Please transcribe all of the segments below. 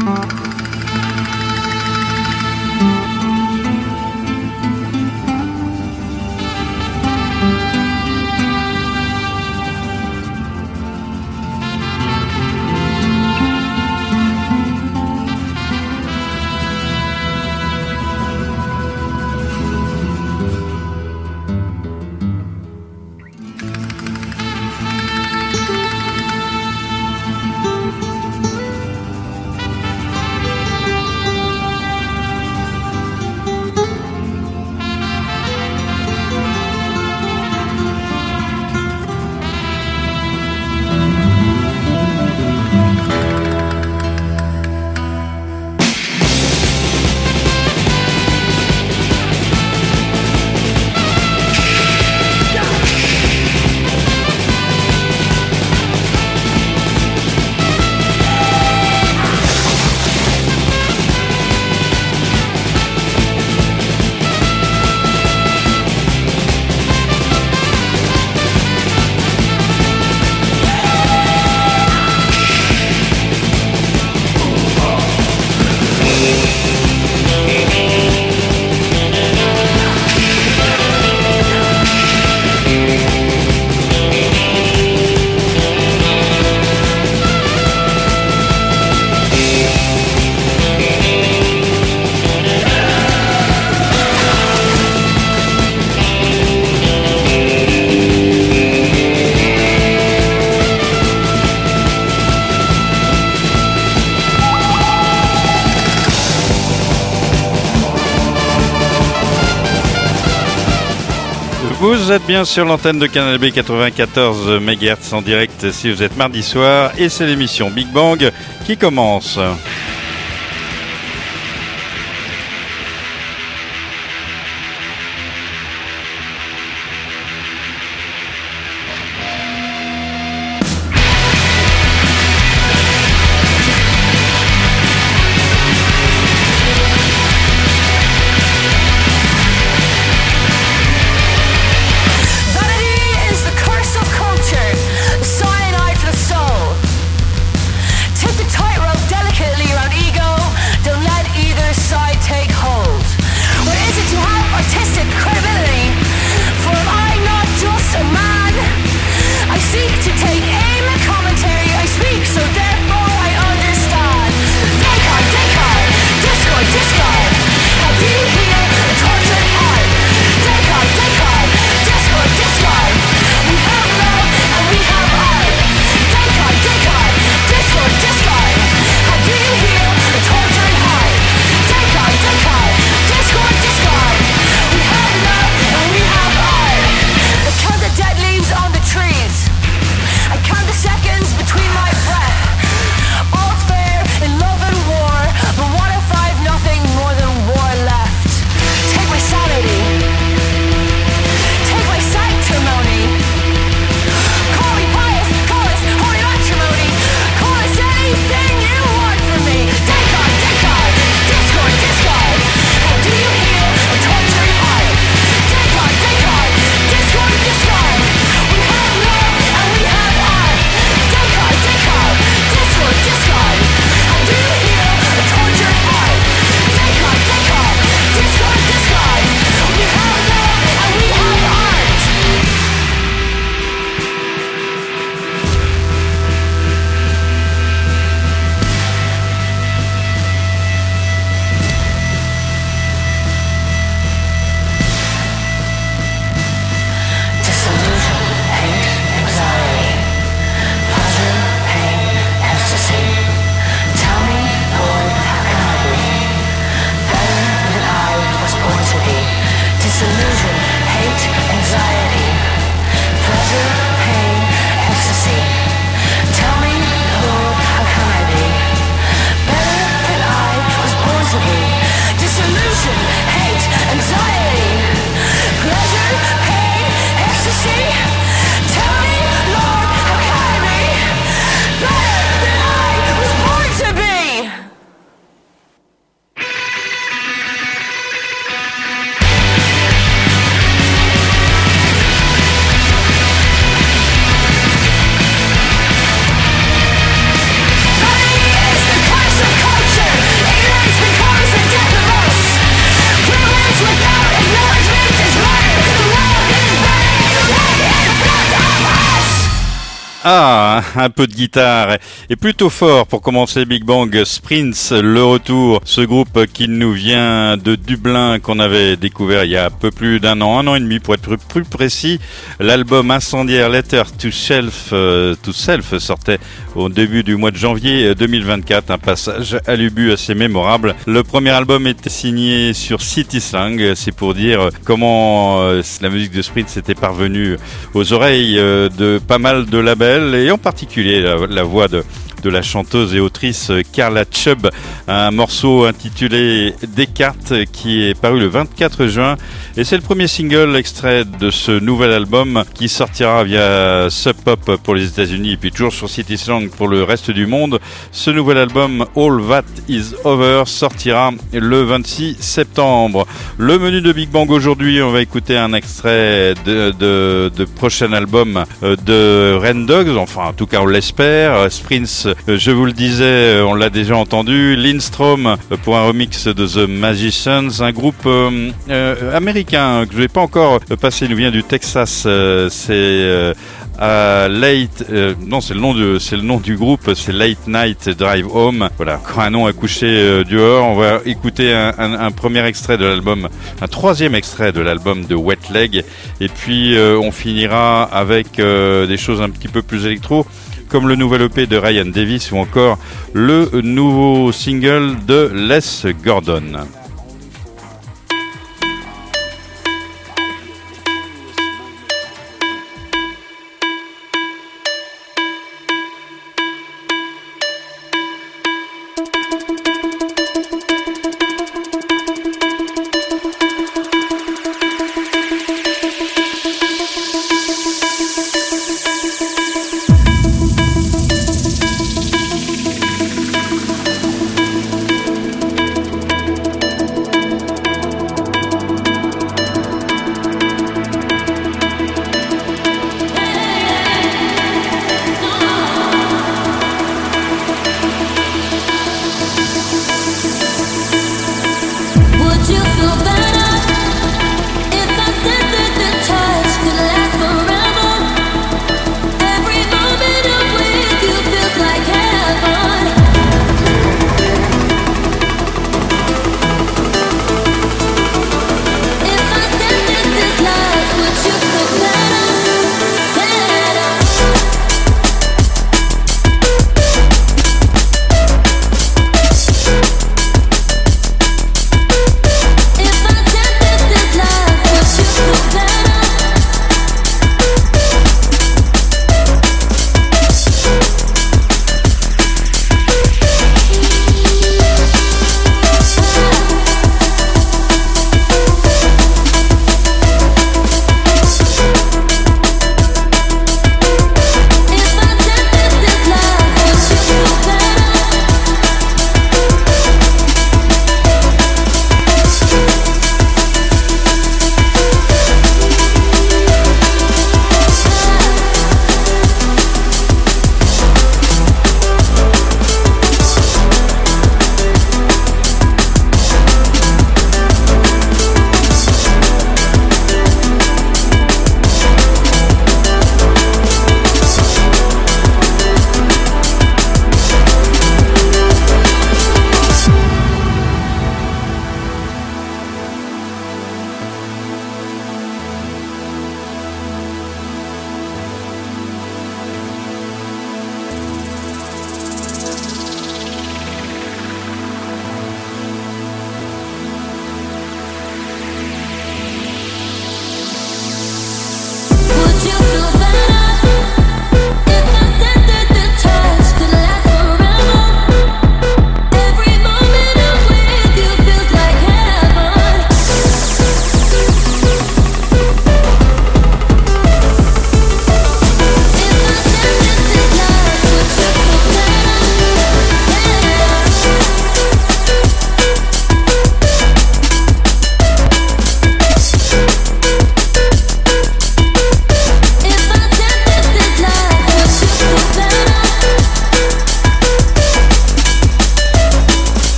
Vous êtes bien sur l'antenne de Canal B 94 MHz en direct si vous êtes mardi soir et c'est l'émission Big Bang qui commence. Tightrope delicately Ah, un peu de guitare et plutôt fort pour commencer Big Bang. Sprints, le retour. Ce groupe qui nous vient de Dublin, qu'on avait découvert il y a un peu plus d'un an et demi pour être plus précis. L'album incendiaire Letter to Self sortait au début du mois de janvier 2024. Un passage à l'ubu assez mémorable. Le premier album était signé sur City Slang. C'est pour dire comment la musique de Sprints était parvenue aux oreilles de pas mal de labels, et en particulier la voix de la chanteuse et autrice Carla Chubb, un morceau intitulé Descartes qui est paru le 24 juin, et c'est le premier single extrait de ce nouvel album qui sortira via Sub Pop pour les États-Unis et puis toujours sur City Slang pour le reste du monde. Ce nouvel album All That Is Over sortira le 26 septembre. Le menu de Big Bang aujourd'hui, on va écouter un extrait de prochain album de Rain Dogs, enfin en tout cas on l'espère. Sprints, je vous le disais, on l'a déjà entendu. Lindstrom pour un remix de The Magicians, un groupe américain que je n'ai pas encore passé, il nous vient du Texas. C'est c'est le nom du groupe, c'est Late Night Drive Home. Voilà, encore un nom à coucher dehors. On va écouter un premier extrait de l'album, un troisième extrait de l'album de Wet Leg, et puis on finira avec des choses un petit peu plus électro, comme le nouvel EP de Ryan Davis ou encore le nouveau single de Les Gordon.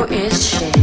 is shame.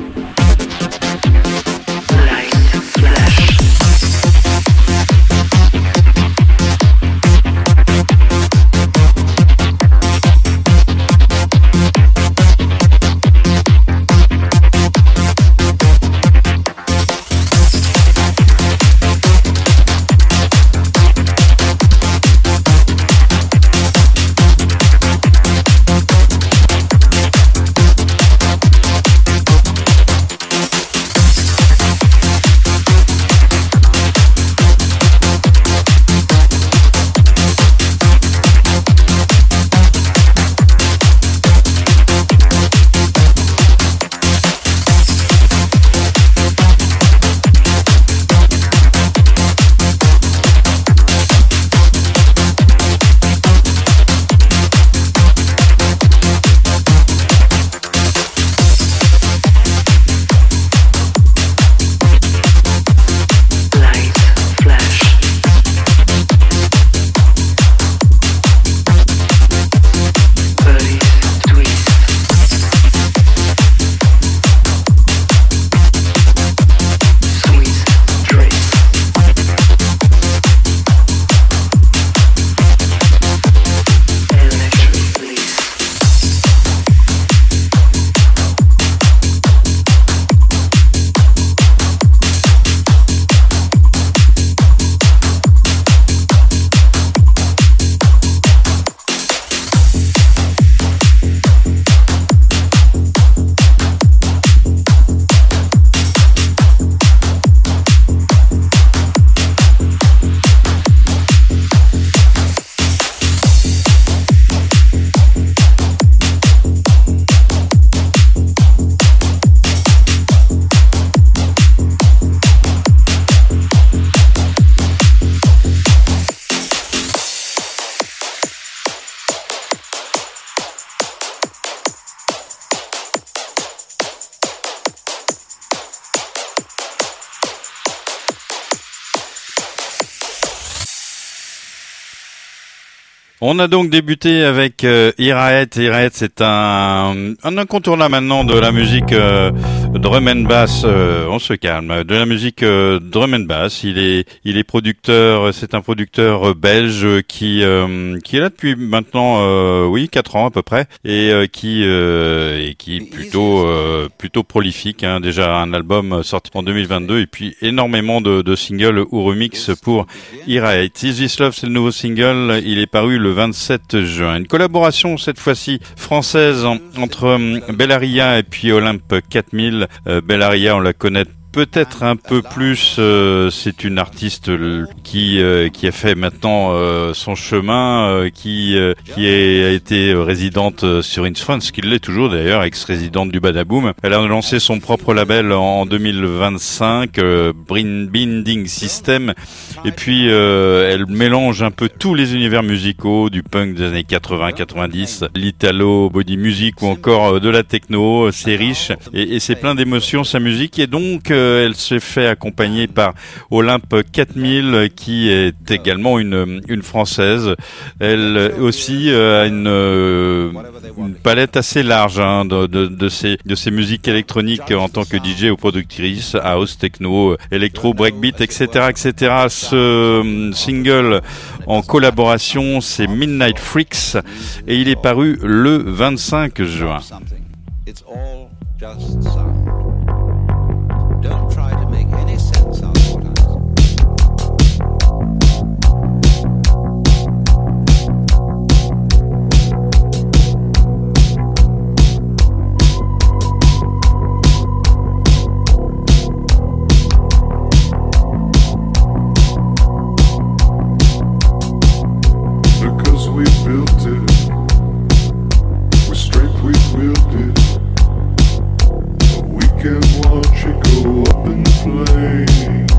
On a donc débuté avec Iraet. Iraet, c'est un incontournable maintenant de la musique drum and bass. On se calme. De la musique drum and bass. Il est producteur. C'est un producteur belge qui est là depuis maintenant 4 ans à peu près et qui est plutôt prolifique. Hein. Déjà un album sorti en 2022 et puis énormément de singles ou remix pour Iraet. Is This Love, c'est le nouveau single. Il est paru le 27 juin. Une collaboration cette fois-ci française entre Bellaria et puis Olympe 4000. Bellaria, on la connaît peut-être un peu plus, c'est une artiste qui a fait maintenant son chemin, qui a été résidente sur Inchfrance, qui l'est toujours d'ailleurs, ex-résidente du Badaboom. Elle a lancé son propre label en 2025, Binding System, et puis elle mélange un peu tous les univers musicaux, du punk des années 80-90, l'italo, body music ou encore de la techno. C'est riche et c'est plein d'émotions sa musique, et donc elle se fait accompagner par Olympe 4000 qui est également une française. Elle aussi a une palette assez large hein, de ses musiques électroniques en tant que DJ ou productrice, house, techno, électro, breakbeat, etc., etc. Ce single en collaboration, c'est Midnight Freaks et il est paru le 25 juin. It's all just sound. Don't try to make any sense out of what I'm saying. Because we built it, we're straight, we built it. We can watch it go up in flames.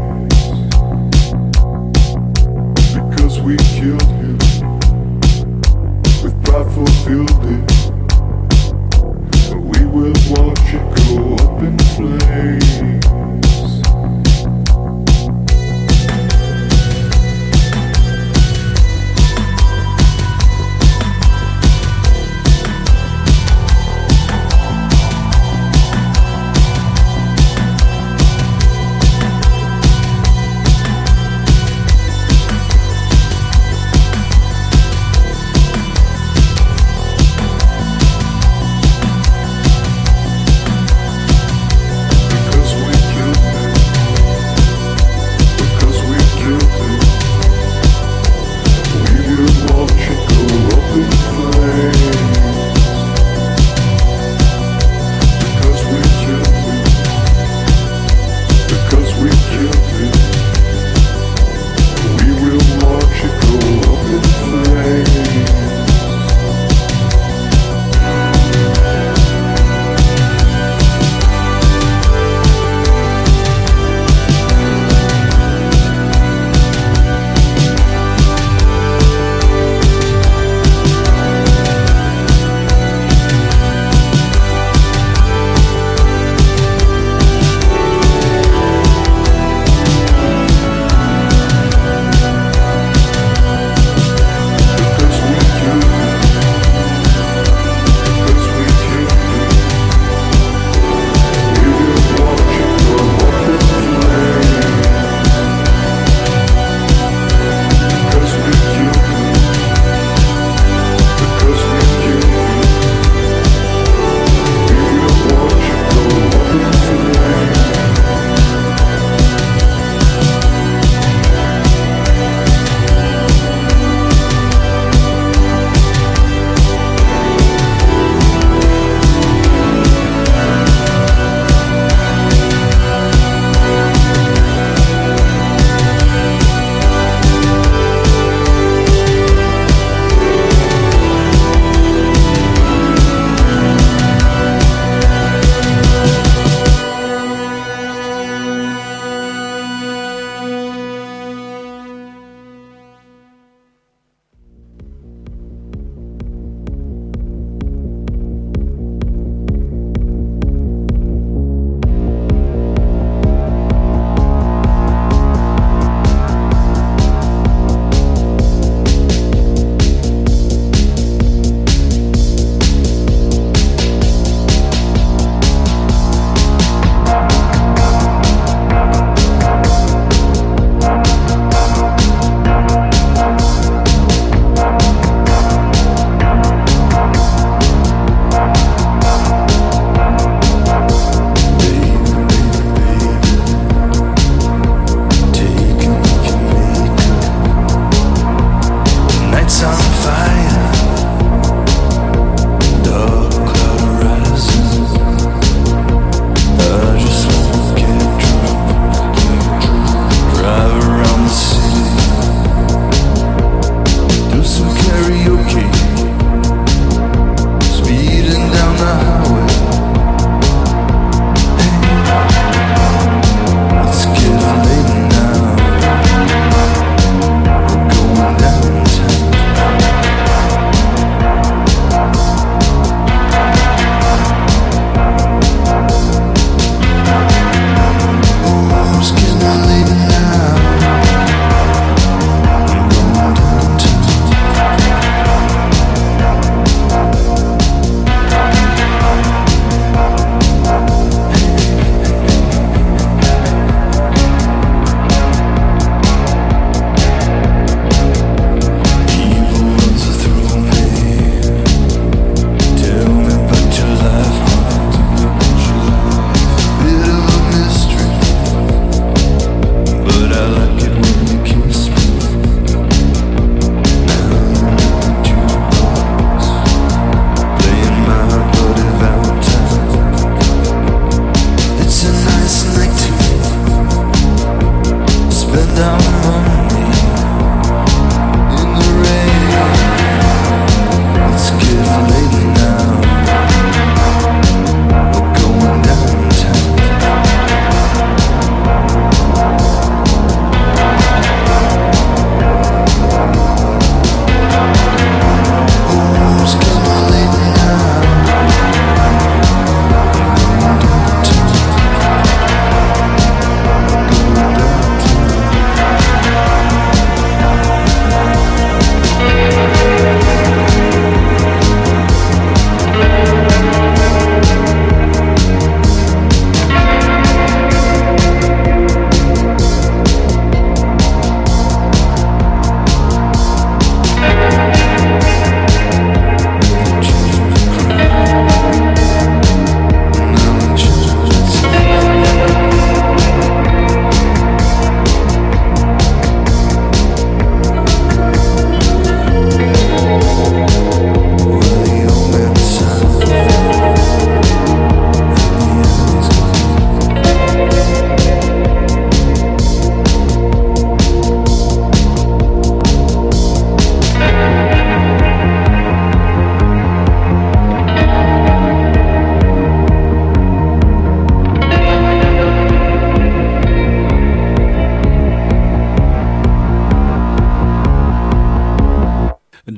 Because we killed him, with pride fulfilled it. We will watch it go up in flames.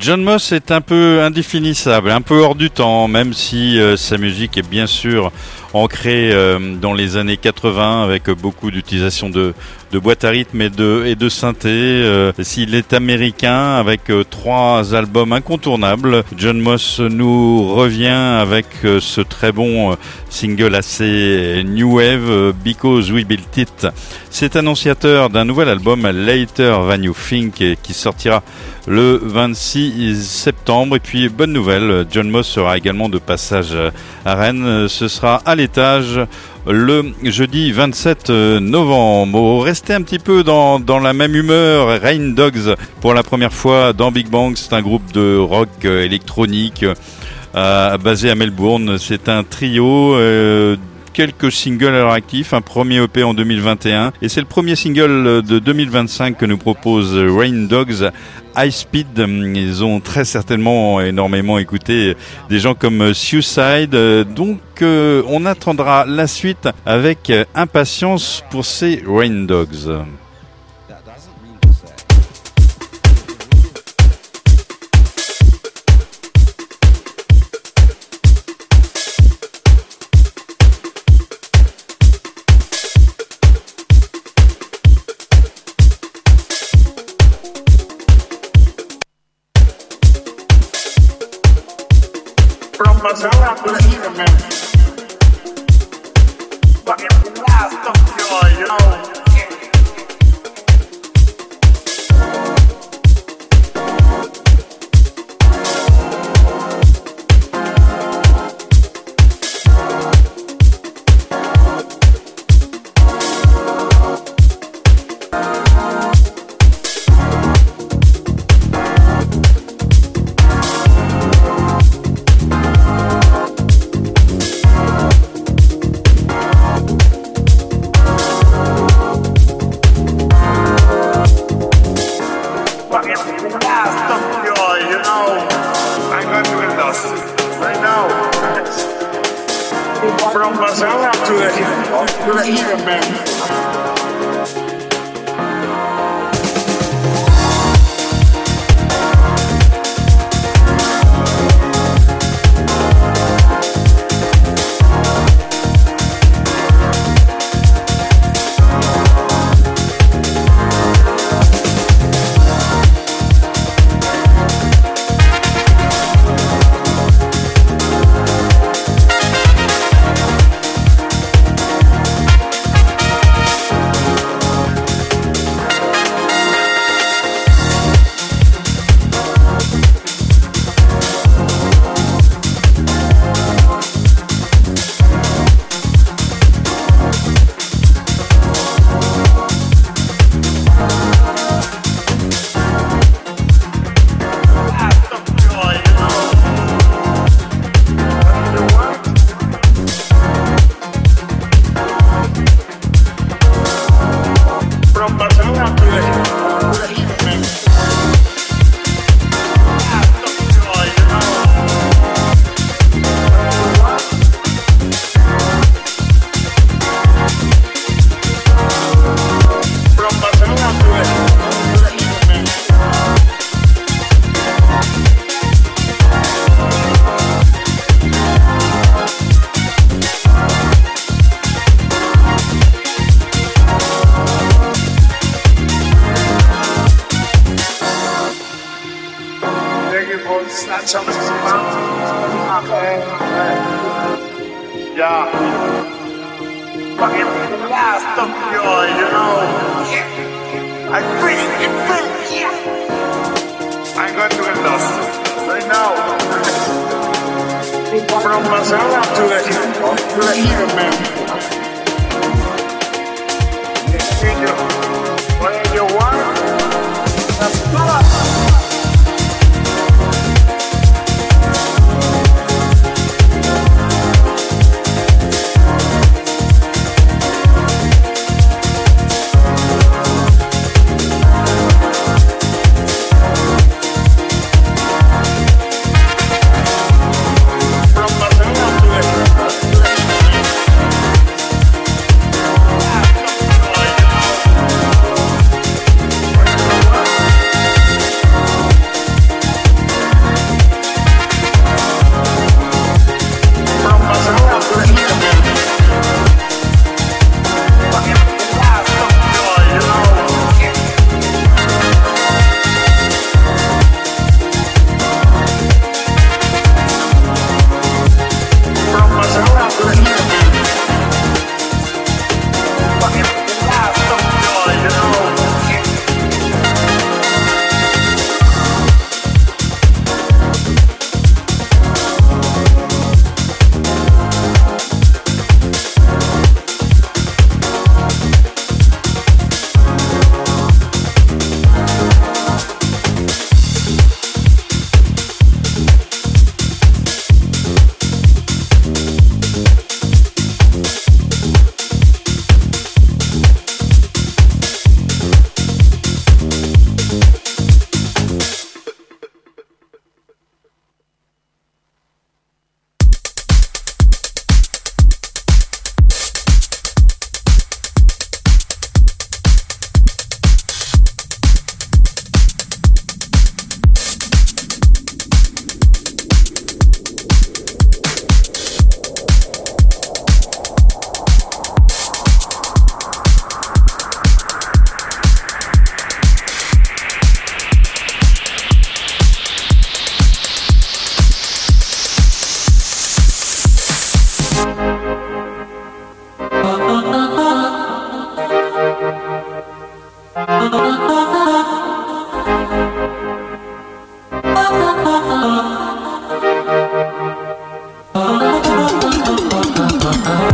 John Moss est un peu indéfinissable, un peu hors du temps, même si sa musique est bien sûr ancrée dans les années 80 avec beaucoup d'utilisation de boîtes à rythme et de synthé. S'il est américain avec 3 albums incontournables, John Moss nous revient avec ce très bon single assez new wave, Because We Built It. C'est annonciateur d'un nouvel album, Later Than You Think, qui sortira le 26 septembre. Et puis, bonne nouvelle, John Moss sera également de passage à Rennes. Ce sera à l'étage le jeudi 27 novembre. Restez un petit peu dans la même humeur. Rain Dogs pour la première fois dans Big Bang. C'est un groupe de rock électronique basé à Melbourne. C'est un trio. Quelques singles à leur actif, un premier EP en 2021 et c'est le premier single de 2025 que nous propose Rain Dogs, High Speed. Ils ont très certainement énormément écouté des gens comme Suicide, donc on attendra la suite avec impatience pour ces Rain Dogs.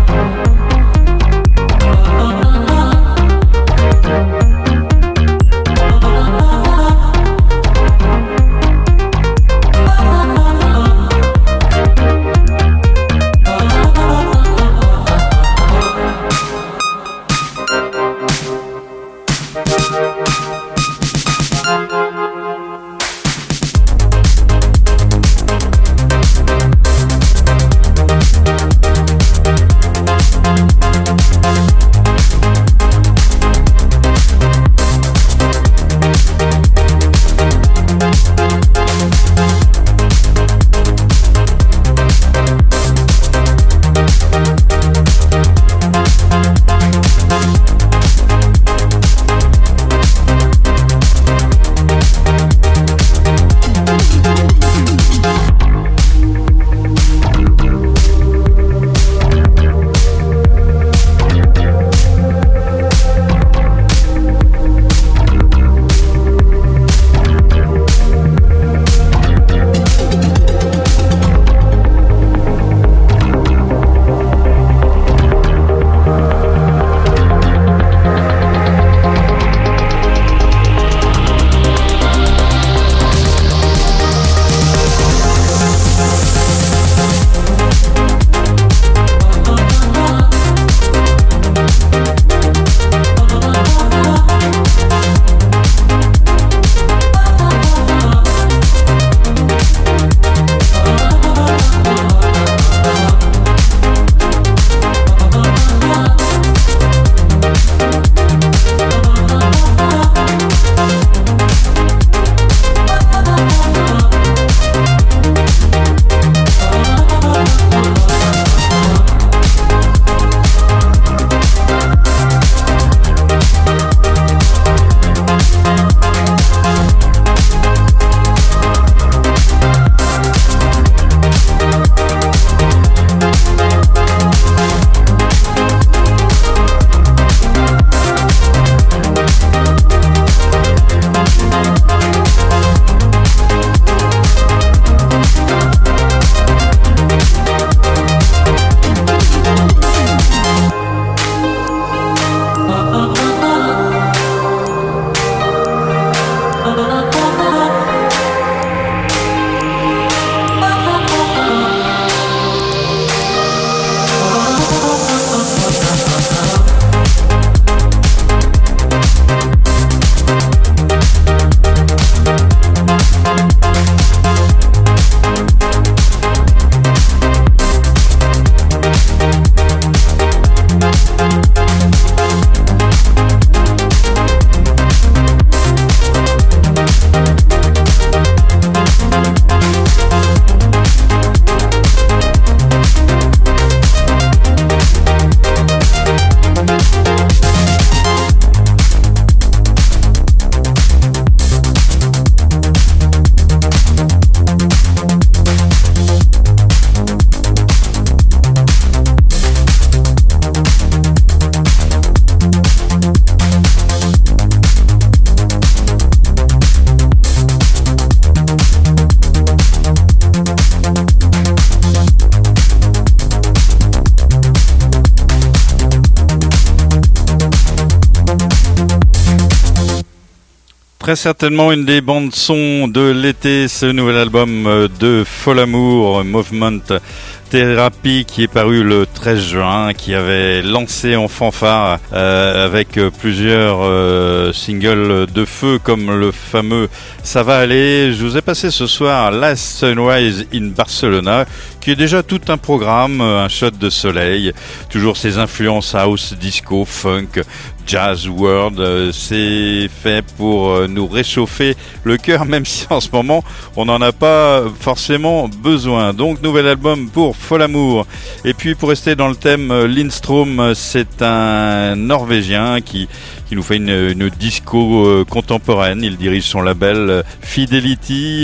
très certainement une des bandes son de l'été, ce nouvel album de Folamour, Movement Therapy, qui est paru le 13 juin, qui avait lancé en fanfare avec plusieurs singles de feu comme le fameux Ça va aller. Je vous ai passé ce soir Last Sunrise in Barcelona, qui est déjà tout un programme, un shot de soleil, toujours ses influences house, disco, funk, jazz, world, c'est fait pour nous réchauffer le cœur, même si en ce moment on n'en a pas forcément besoin. Donc nouvel album pour Folamour. Et puis pour rester dans le thème, Lindstrom, c'est un Norvégien qui nous fait une disco contemporaine. Il dirige son label Fidelity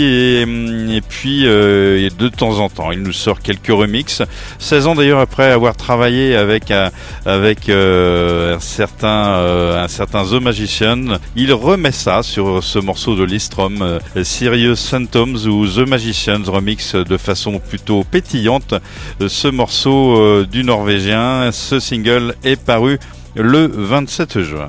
et puis de temps en temps il nous sort quelques remixes. 16 ans d'ailleurs après avoir travaillé avec un certain The Magician, il remet ça sur ce morceau de Lindstrom, Serious Symptoms, ou The Magicians remix de façon plutôt pétillante ce morceau du Norvégien. Ce single est paru le 27 juin.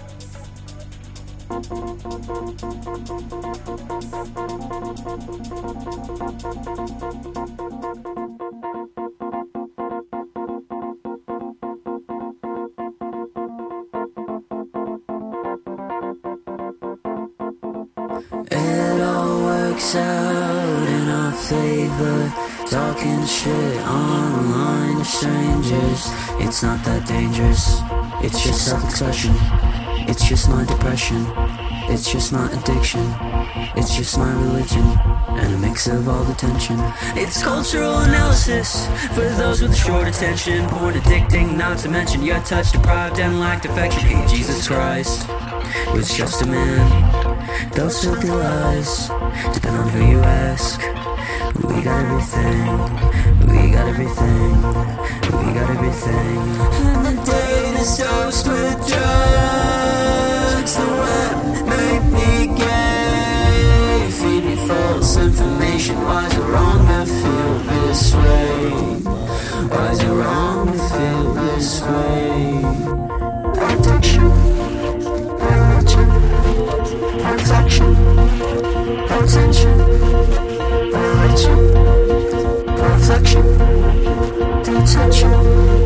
It all works out in our favor. Talking shit online to strangers. It's not that dangerous. It's just self-expression. It's just my depression. It's just my addiction. It's just my religion. And a mix of all the tension. It's cultural analysis for those with short attention. Porn addicting, not to mention you're touch deprived and lacked affection. Hey, Jesus Christ was just a man. Those filthy lies depend on who you ask. We got everything. We got everything. We got everything. And the date is dosed with drugs. The web made me gay. Feed me false information. Why is it wrong to feel this way? Why is it wrong to feel this way? Addiction, religion, reflection, attention, religion, reflection, detention.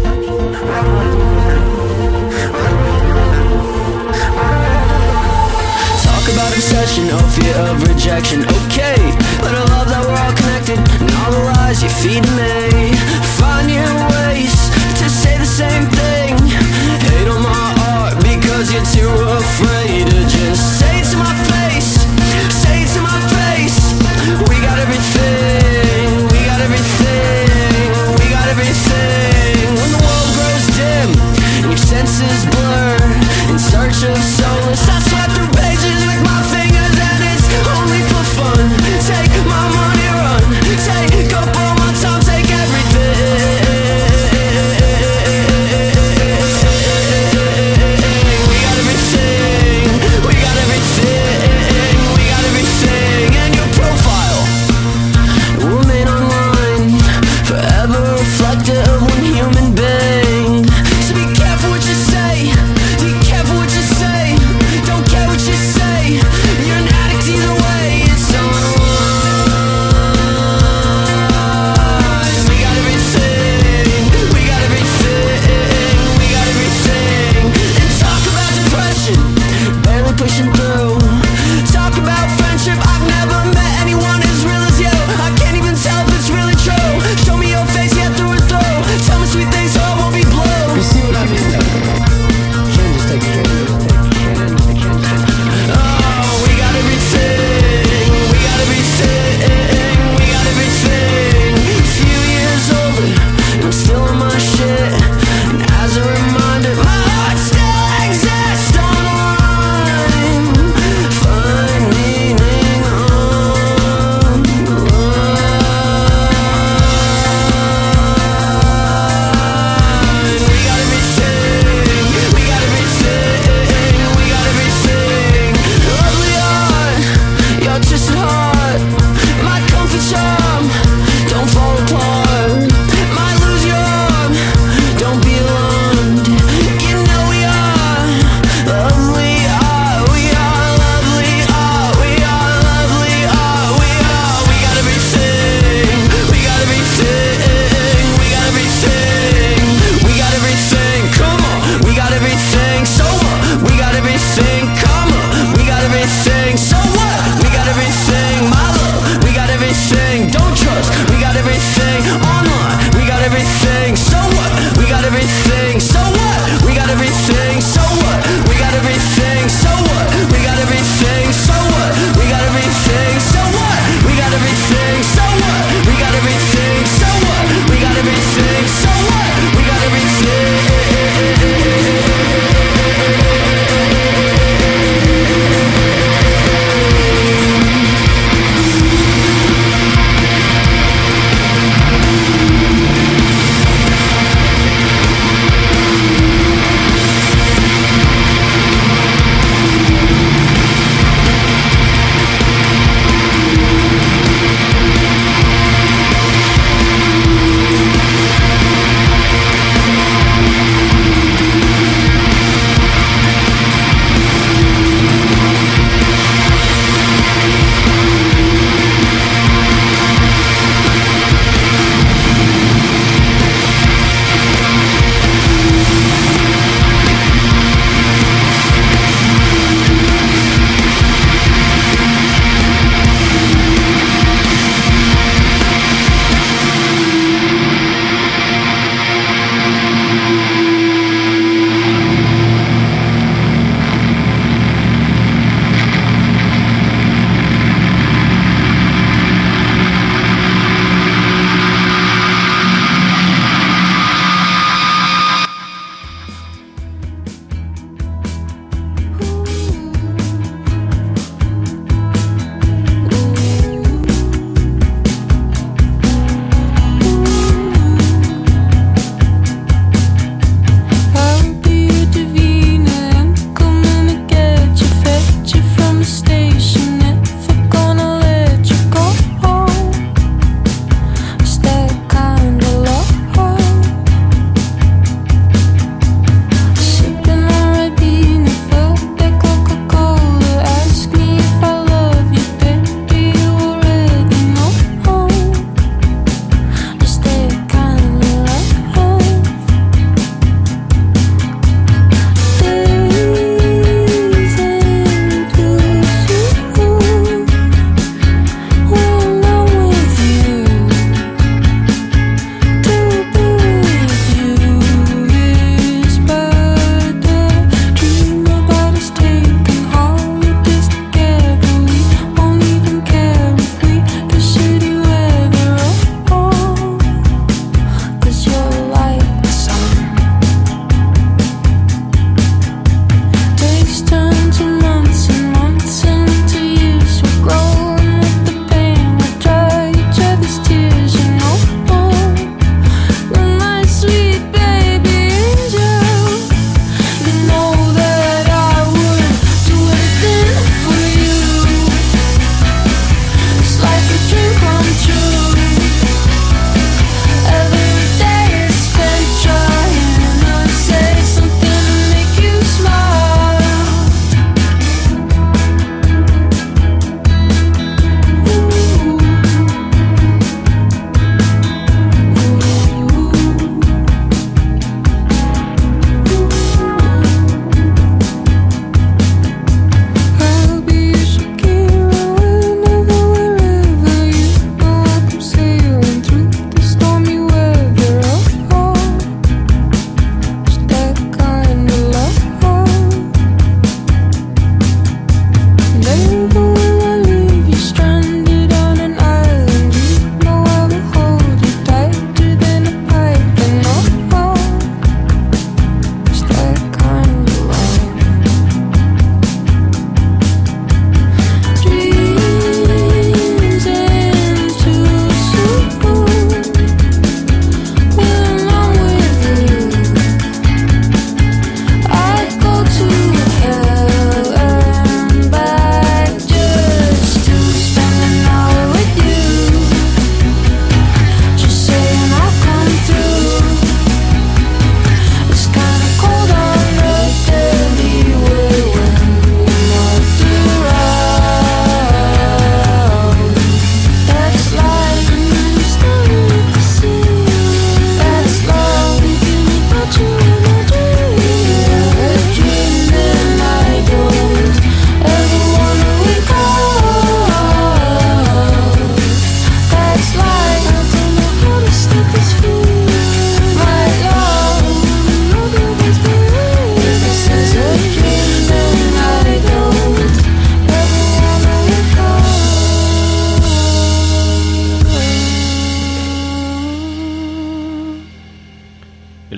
Talk about obsession, oh fear of rejection. Okay, but I love that we're all connected, and all the lies you feed me. Find new ways to say the same thing. Hate on my art because you're too afraid to just say it to my face. Say it to my face. We got everything. We got everything. We got everything. When the world grows dim and your senses blur, in search of solace, I sweat through pages with my fingers, and it's only for fun. Take my money, run. Take up all my time. Take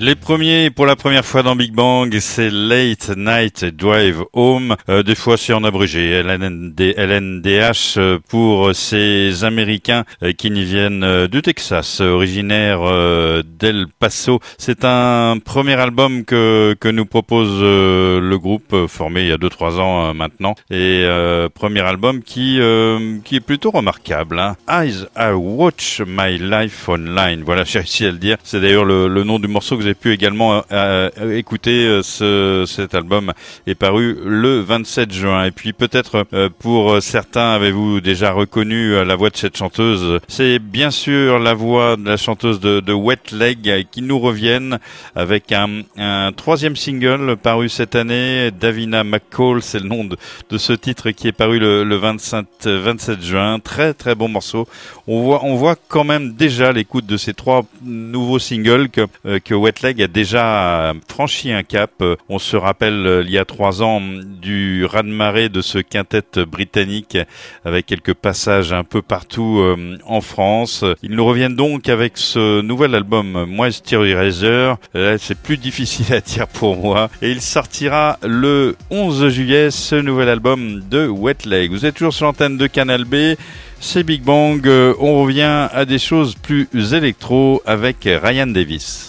Les premiers pour la première fois dans Big Bang, c'est Late Night Drive Home. Des fois c'est en abrégé, LNDH pour ces Américains qui nous viennent du Texas, originaires d'El Paso. C'est un premier album que nous propose le groupe formé il y a 2-3 ans maintenant, et premier album qui est plutôt remarquable. Hein. Eyes I Watch My Life Online. Voilà, j'ai réussi à le dire. C'est d'ailleurs le nom du morceau que vous avez pu également écouter. Cet album est paru le 27 juin. Et puis peut-être pour certains, avez-vous déjà reconnu la voix de cette chanteuse? C'est bien sûr la voix de la chanteuse de Wet Leg qui nous reviennent avec un troisième single paru cette année. Davina McCall, c'est le nom de ce titre qui est paru le 27 juin. Très très bon morceau. On voit quand même déjà l'écoute de ces 3 nouveaux singles que Wet Leg a déjà franchi un cap. On se rappelle il y a 3 ans du raz-de-marée de ce quintet britannique avec quelques passages un peu partout en France. Ils nous reviennent donc avec ce nouvel album Moisturizer. Là, c'est plus difficile à dire pour moi. Et il sortira le 11 juillet, ce nouvel album de Wet Leg. Vous êtes toujours sur l'antenne de Canal B. C'est Big Bang. On revient à des choses plus électro avec Ryan Davis.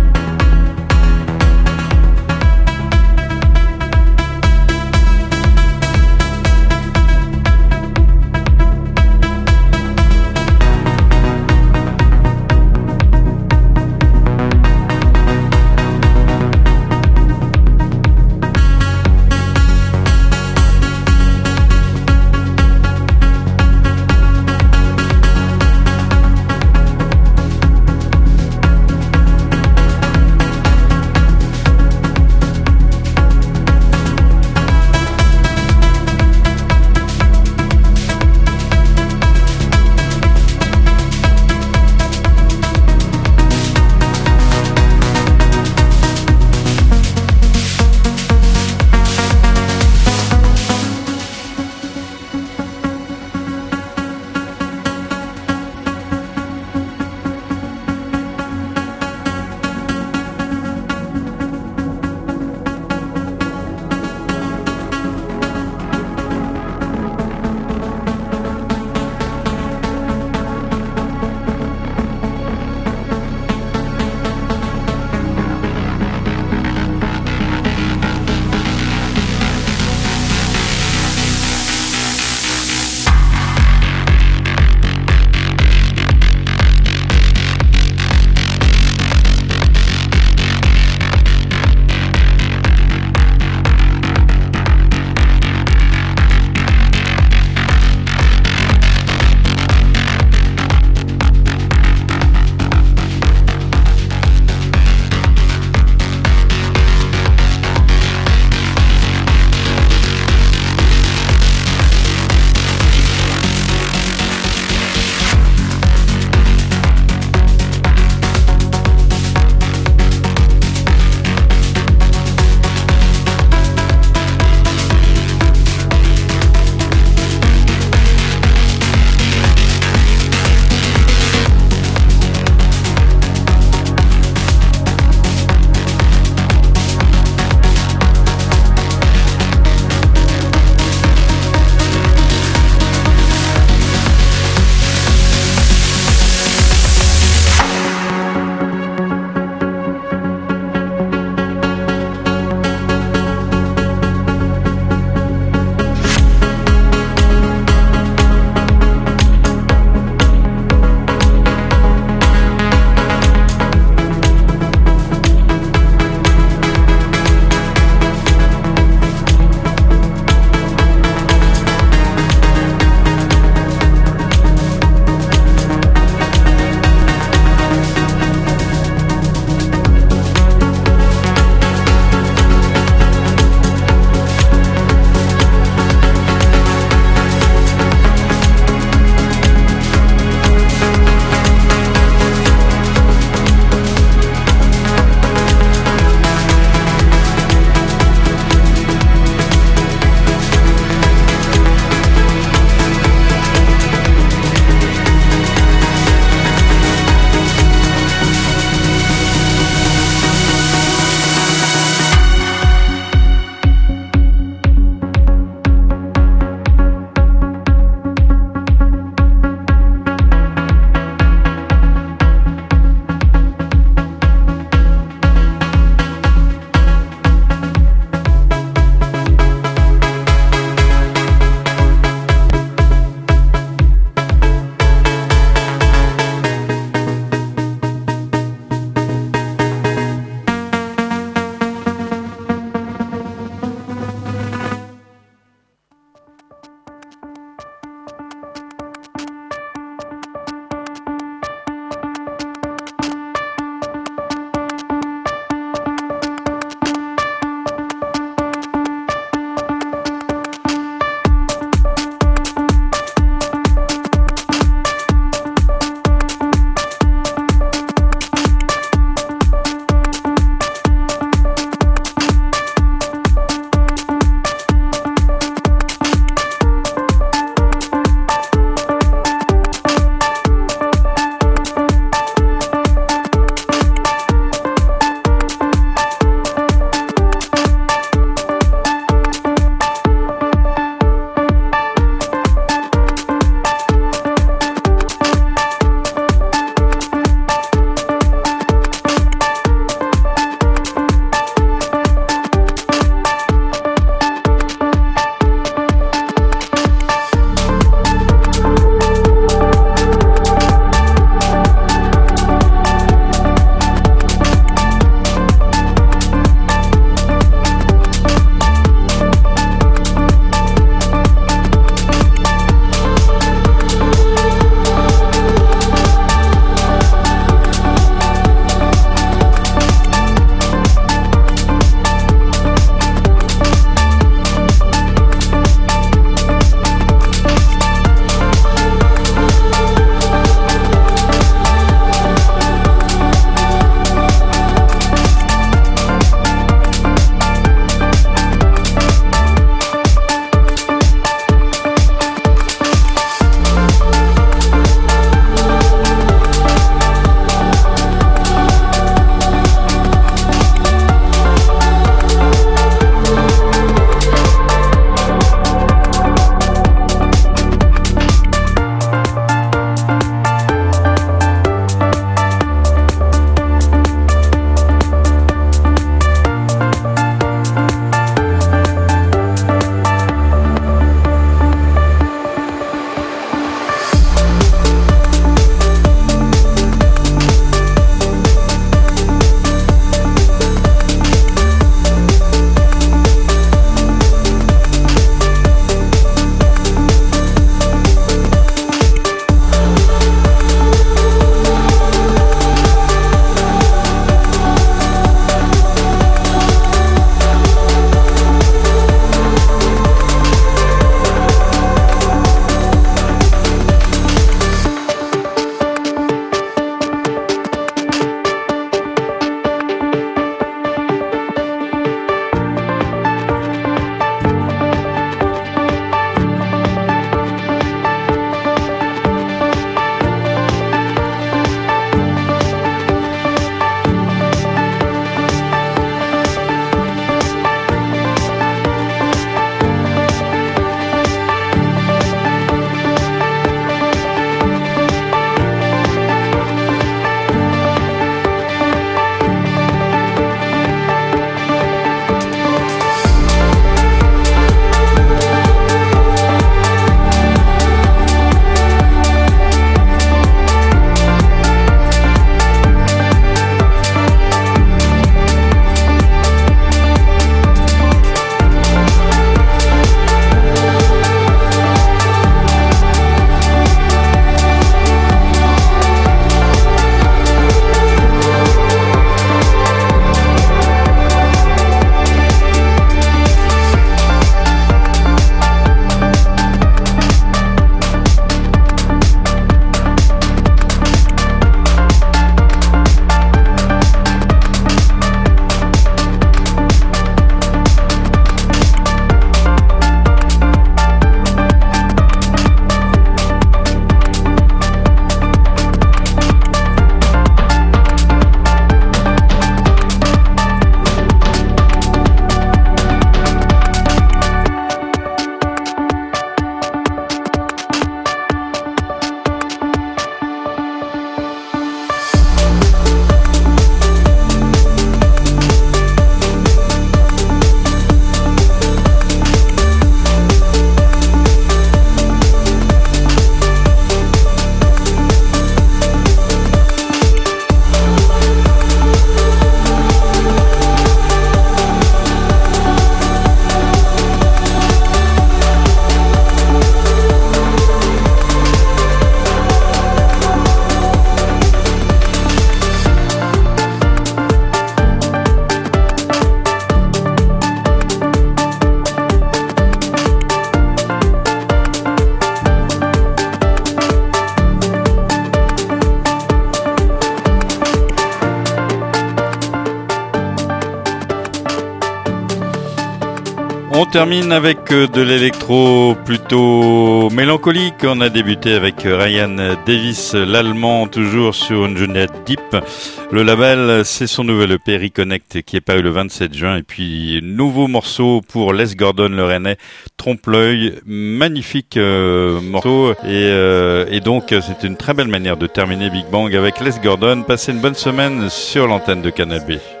On termine avec de l'électro plutôt mélancolique. On a débuté avec Ryan Davis, l'allemand, toujours sur Unjunet Deep. Le label, c'est son nouvel EP Reconnect qui est paru le 27 juin. Et puis, nouveau morceau pour Les Gordon, le Rennais, Trompe-l'œil. Magnifique morceau. Et donc, c'est une très belle manière de terminer Big Bang avec Les Gordon. Passez une bonne semaine sur l'antenne de Canal B.